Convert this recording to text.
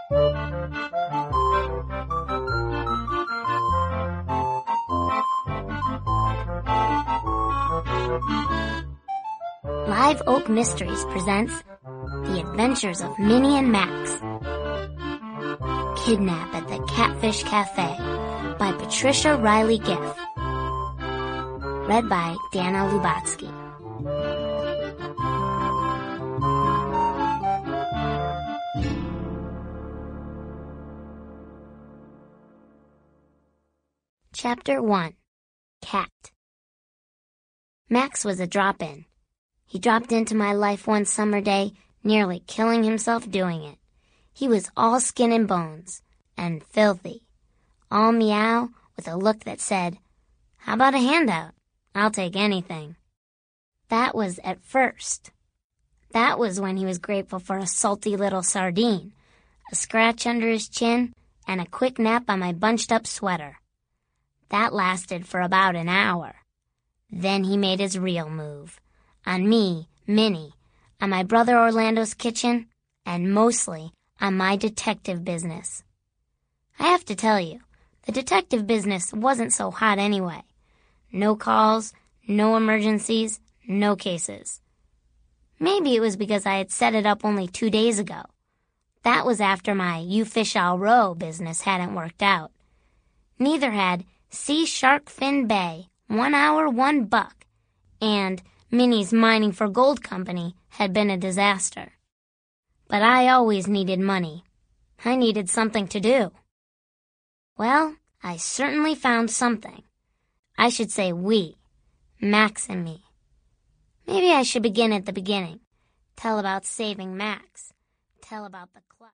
Live Oak Mysteries presents The Adventures of Minnie and Max. Kidnap at the Catfish Cafe by Patricia Riley Giff. Read by Dana Lubatsky. Chapter 1. Cat. Max was a drop-in. He dropped into my life one summer day, nearly killing himself doing it. He was all skin and bones, and filthy. All meow, with a look that said, "How about a handout? I'll take anything." That was at first. That was when he was grateful for a salty little sardine, a scratch under his chin, and a quick nap on my bunched-up sweater. That lasted for about an hour. Then he made his real move. On me, Minnie, on my brother Orlando's kitchen, and mostly on my detective business. I have to tell you, the detective business wasn't so hot anyway. No calls, no emergencies, no cases. Maybe it was because I had set it up only 2 days ago. That was after my You Fish I'll Row business hadn't worked out. Neither had Sea Shark Fin Bay, 1 hour, $1, and Minnie's Mining for Gold Company had been a disaster. But I always needed money. I needed something to do. Well, I certainly found something. I should say we, Max and me. Maybe I should begin at the beginning. Tell about saving Max. Tell about the club.